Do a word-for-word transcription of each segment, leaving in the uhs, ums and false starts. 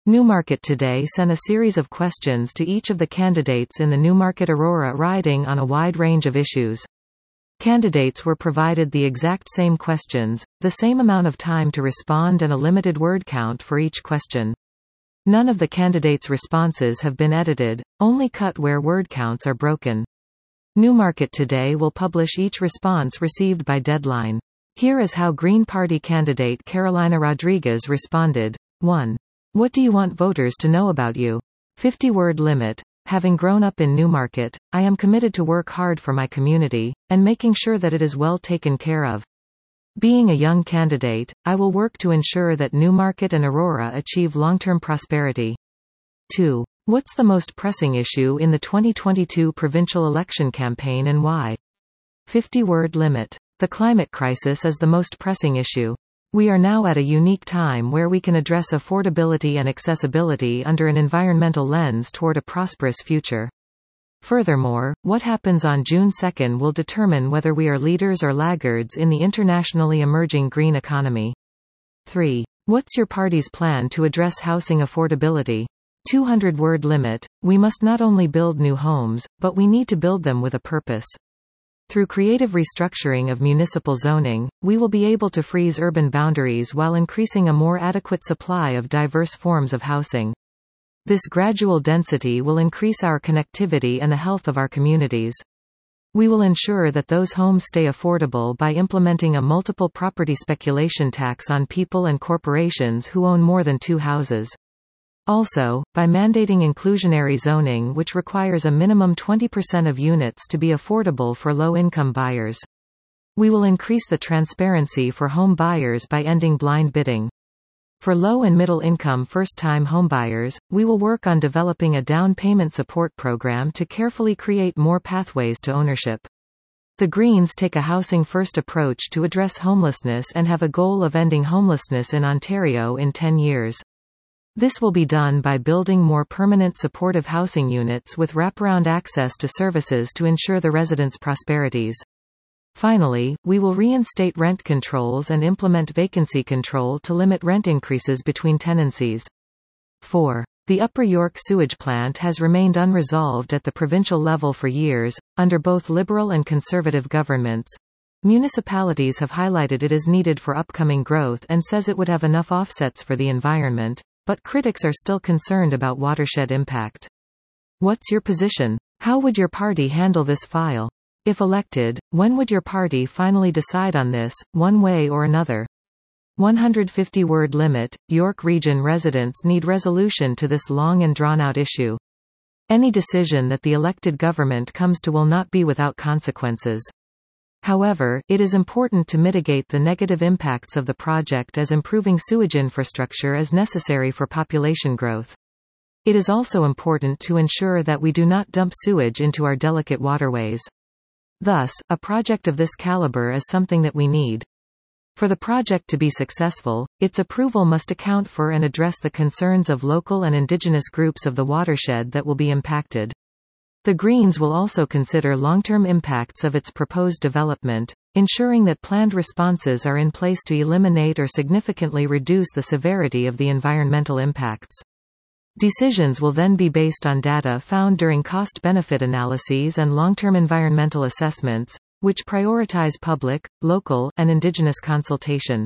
Newmarket Today sent a series of questions to each of the candidates in the Newmarket Aurora riding on a wide range of issues. Candidates were provided the exact same questions, the same amount of time to respond and a limited word count for each question. None of the candidates' responses have been edited, only cut where word counts are broken. Newmarket Today will publish each response received by deadline. Here is how Green Party candidate Carolina Rodriguez responded. one. What do you want voters to know about you? fifty word limit. Having grown up in Newmarket, I am committed to work hard for my community, and making sure that it is well taken care of. Being a young candidate, I will work to ensure that Newmarket and Aurora achieve long-term prosperity. two. What's the most pressing issue in the twenty twenty-two provincial election campaign and why? fifty word limit. The climate crisis is the most pressing issue. We are now at a unique time where we can address affordability and accessibility under an environmental lens toward a prosperous future. Furthermore, what happens on June second will determine whether we are leaders or laggards in the internationally emerging green economy. three. What's your party's plan to address housing affordability? two hundred word limit. We must not only build new homes, but we need to build them with a purpose. Through creative restructuring of municipal zoning, we will be able to freeze urban boundaries while increasing a more adequate supply of diverse forms of housing. This gradual density will increase our connectivity and the health of our communities. We will ensure that those homes stay affordable by implementing a multiple property speculation tax on people and corporations who own more than two houses. Also, by mandating inclusionary zoning which requires a minimum twenty percent of units to be affordable for low-income buyers. We will increase the transparency for home buyers by ending blind bidding. For low and middle-income first-time homebuyers, we will work on developing a down payment support program to carefully create more pathways to ownership. The Greens take a housing-first approach to address homelessness and have a goal of ending homelessness in Ontario in ten years. This will be done by building more permanent supportive housing units with wraparound access to services to ensure the residents' prosperities. Finally, we will reinstate rent controls and implement vacancy control to limit rent increases between tenancies. four. The Upper York sewage plant has remained unresolved at the provincial level for years, under both Liberal and Conservative governments. Municipalities have highlighted it as needed for upcoming growth and says it would have enough offsets for the environment. But critics are still concerned about watershed impact. What's your position? How would your party handle this file? If elected, when would your party finally decide on this, one way or another? one hundred fifty word limit. York Region residents need resolution to this long and drawn-out issue. Any decision that the elected government comes to will not be without consequences. However, it is important to mitigate the negative impacts of the project as improving sewage infrastructure is necessary for population growth. It is also important to ensure that we do not dump sewage into our delicate waterways. Thus, a project of this caliber is something that we need. For the project to be successful, its approval must account for and address the concerns of local and Indigenous groups of the watershed that will be impacted. The Greens will also consider long-term impacts of its proposed development, ensuring that planned responses are in place to eliminate or significantly reduce the severity of the environmental impacts. Decisions will then be based on data found during cost-benefit analyses and long-term environmental assessments, which prioritize public, local, and Indigenous consultation.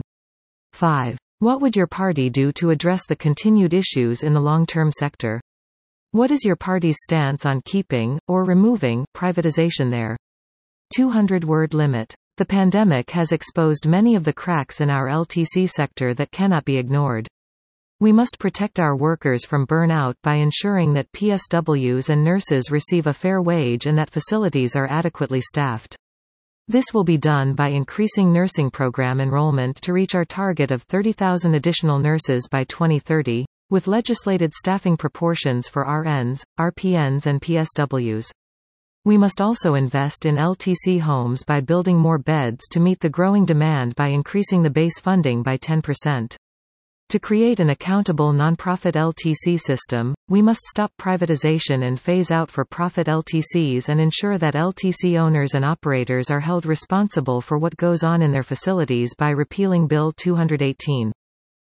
five. What would your party do to address the continued issues in the long-term sector? What is your party's stance on keeping, or removing, privatization there? two hundred word limit. The pandemic has exposed many of the cracks in our L T C sector that cannot be ignored. We must protect our workers from burnout by ensuring that P S Ws and nurses receive a fair wage and that facilities are adequately staffed. This will be done by increasing nursing program enrollment to reach our target of thirty thousand additional nurses by twenty thirty. With legislated staffing proportions for R Ns, R P Ns and P S Ws. We must also invest in L T C homes by building more beds to meet the growing demand by increasing the base funding by ten percent. To create an accountable nonprofit L T C system, we must stop privatization and phase out for-profit L T Cs and ensure that L T C owners and operators are held responsible for what goes on in their facilities by repealing Bill two hundred eighteen.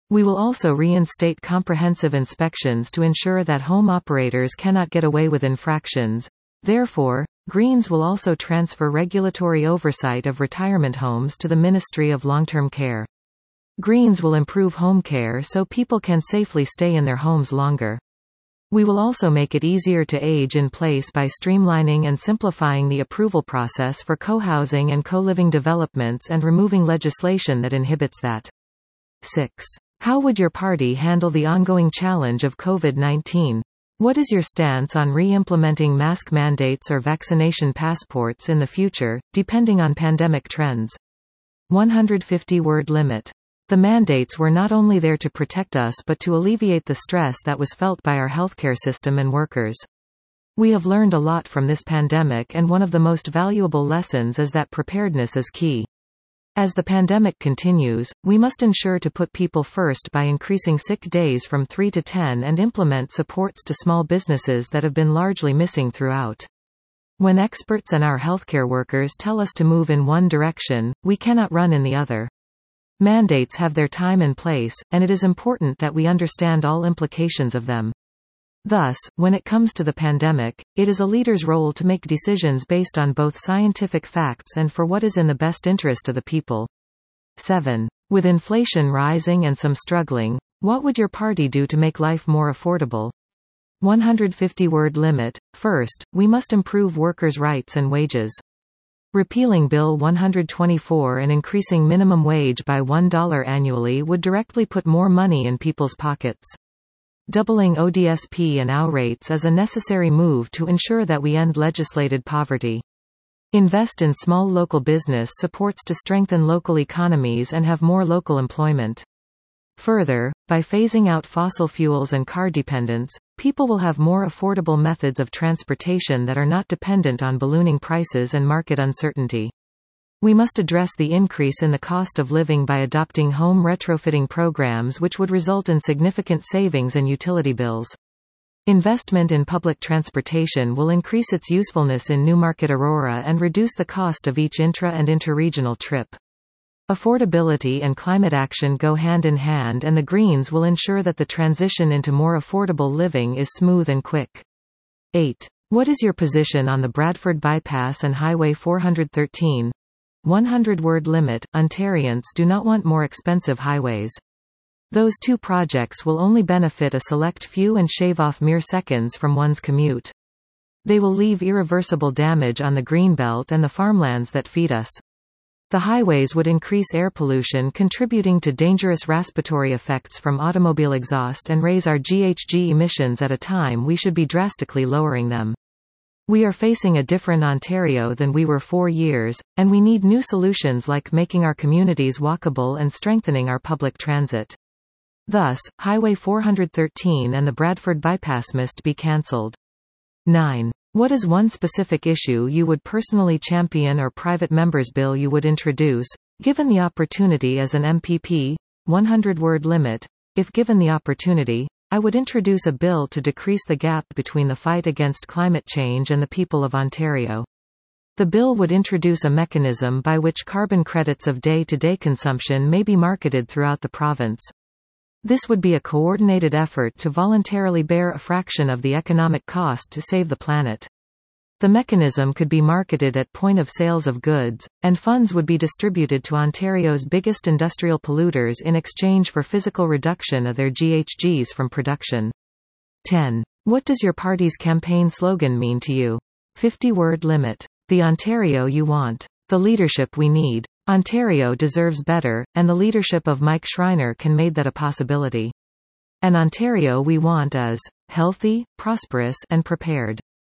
We will also reinstate comprehensive inspections to ensure that home operators cannot get away with infractions. Therefore, Greens will also transfer regulatory oversight of retirement homes to the Ministry of Long-Term Care. Greens will improve home care so people can safely stay in their homes longer. We will also make it easier to age in place by streamlining and simplifying the approval process for co-housing and co-living developments and removing legislation that inhibits that. six. How would your party handle the ongoing challenge of COVID nineteen? What is your stance on re-implementing mask mandates or vaccination passports in the future, depending on pandemic trends? one hundred fifty word limit. The mandates were not only there to protect us but to alleviate the stress that was felt by our healthcare system and workers. We have learned a lot from this pandemic, and one of the most valuable lessons is that preparedness is key. As the pandemic continues, we must ensure to put people first by increasing sick days from three to ten and implement supports to small businesses that have been largely missing throughout. When experts and our healthcare workers tell us to move in one direction, we cannot run in the other. Mandates have their time and place, and it is important that we understand all implications of them. Thus, when it comes to the pandemic, it is a leader's role to make decisions based on both scientific facts and for what is in the best interest of the people. seven. With inflation rising and some struggling, what would your party do to make life more affordable? one hundred fifty word limit. First, we must improve workers' rights and wages. Repealing Bill one hundred twenty-four and increasing minimum wage by one dollar annually would directly put more money in people's pockets. Doubling O D S P and O W rates is a necessary move to ensure that we end legislated poverty. Invest in small local business supports to strengthen local economies and have more local employment. Further, by phasing out fossil fuels and car dependence, people will have more affordable methods of transportation that are not dependent on ballooning prices and market uncertainty. We must address the increase in the cost of living by adopting home retrofitting programs, which would result in significant savings in utility bills. Investment in public transportation will increase its usefulness in Newmarket Aurora and reduce the cost of each intra- and interregional trip. Affordability and climate action go hand in hand, and the Greens will ensure that the transition into more affordable living is smooth and quick. eight. What is your position on the Bradford Bypass and Highway four hundred thirteen? one hundred word limit. Ontarians do not want more expensive highways. Those two projects will only benefit a select few and shave off mere seconds from one's commute. They will leave irreversible damage on the greenbelt and the farmlands that feed us. The highways would increase air pollution, contributing to dangerous respiratory effects from automobile exhaust, and raise our G H G emissions at a time we should be drastically lowering them. We are facing a different Ontario than we were four years, and we need new solutions like making our communities walkable and strengthening our public transit. Thus, Highway four hundred thirteen and the Bradford Bypass must be cancelled. nine. What is one specific issue you would personally champion or private members' bill you would introduce, given the opportunity as an M P P? one hundred word limit. If given the opportunity, I would introduce a bill to decrease the gap between the fight against climate change and the people of Ontario. The bill would introduce a mechanism by which carbon credits of day-to-day consumption may be marketed throughout the province. This would be a coordinated effort to voluntarily bear a fraction of the economic cost to save the planet. The mechanism could be marketed at point of sales of goods, and funds would be distributed to Ontario's biggest industrial polluters in exchange for physical reduction of their G H Gs from production. ten. What does your party's campaign slogan mean to you? fifty word limit. The Ontario you want. The leadership we need. Ontario deserves better, and the leadership of Mike Schreiner can make that a possibility. An Ontario we want is healthy, prosperous, and prepared.